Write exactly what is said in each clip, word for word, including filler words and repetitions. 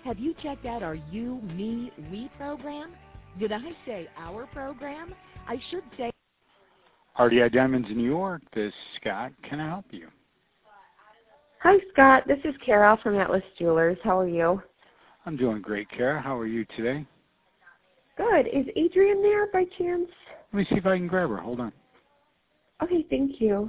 Have you checked out our You, Me, We program? Did I say our program? I should say R D I Diamonds in New York. This is Scott. Can I help you? Hi, Scott. This is Kara from Atlas Jewelers. How are you? I'm doing great, Kara. How are you today? Good. Is Adrian there by chance? Let me see if I can grab her. Hold on. Okay, thank you.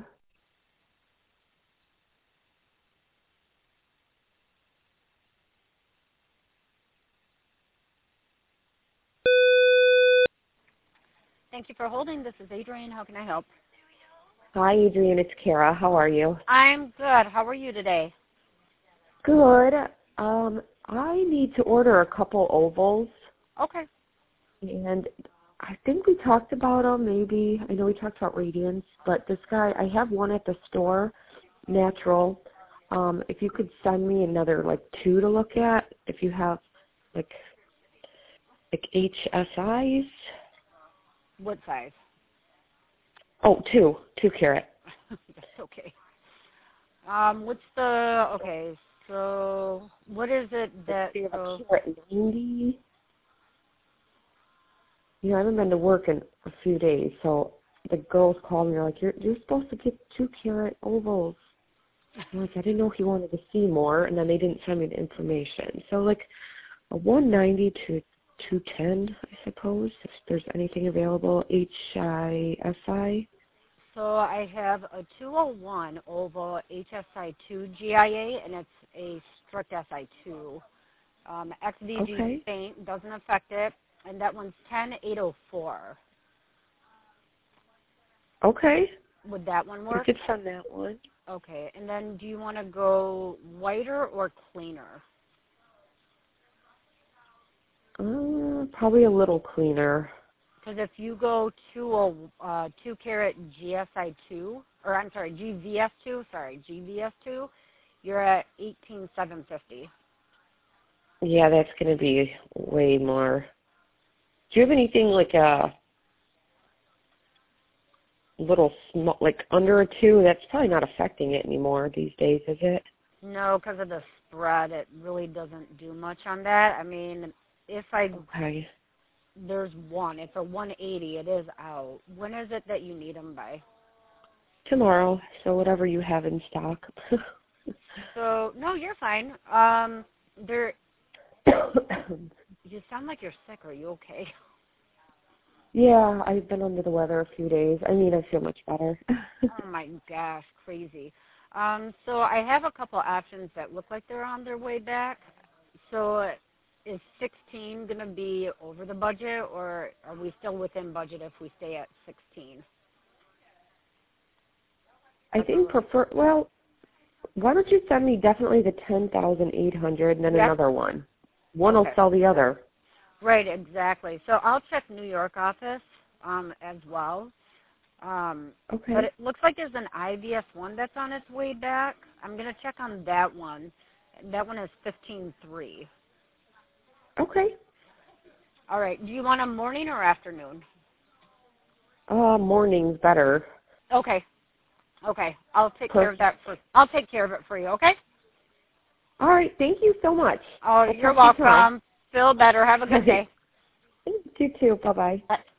Thank you for holding. This is Adrian. How can I help? Hi, Adrian. It's Kara. How are you? I'm good. How are you today? Good. Um, I need to order a couple ovals. Okay. And I think we talked about them, maybe. I know we talked about Radiance, but this guy, I have one at the store, natural. Um, if you could send me another, like, two to look at, if you have, like, like H S Is. What size? Oh, two. Two carat. That's okay. Um, what's the, okay, so what is it that, You have so, a carat ninety. You know, I haven't been to work in a few days, so the girls called me. They're like, you're, you're supposed to get two carat ovals. I'm like, I didn't know if you wanted to see more, and then they didn't send me the information. So, like, a one ninety to two ten, I suppose, if there's anything available. H I S I. so I have a two oh one oval H S I two G I A, and it's a strict S I two. Um, X V G Okay. paint doesn't affect it, and that one's ten eight oh four. Okay. Would that one You work? could send that one. Okay, and then do you want to go whiter or cleaner? Uh, probably a little cleaner. Because if you go to a uh, two carat G S I two, or I'm sorry, G V S two, sorry, G V S two, you're at eighteen seven fifty. Yeah, that's going to be way more. Do you have anything like a little small, like under a two? That's probably not affecting it anymore these days, is it? No, because of the spread, it really doesn't do much on that. I mean, if I, Okay. there's one. It's a one eighty. It is out. When is it that you need them by? Tomorrow, so whatever you have in stock. So, no, you're fine. Um, there, you sound like you're sick. Are you okay? Yeah, I've been under the weather a few days. I mean, I feel much better. Oh my gosh, crazy. Um, so I have a couple options that look like they're on their way back. So is sixteen going to be over the budget, or are we still within budget if we stay at sixteen? I think prefer, well, why don't you send me definitely the ten thousand eight hundred and then Yep. another one. One Okay. will sell the other. Right, exactly. So I'll check New York office um, as well. Um, Okay. But it looks like there's an I V S one that's on its way back. I'm going to check on that one. That one is fifteen three. Okay. All right. Do you want a morning or afternoon? Uh, morning's better. Okay. Okay. I'll take care of Perfect. that for I'll take care of it for you, okay? All right. Thank you so much. Oh, I'll you're talk to you tomorrow. welcome. Feel better. Have a good day. You too. Bye-bye. Bye.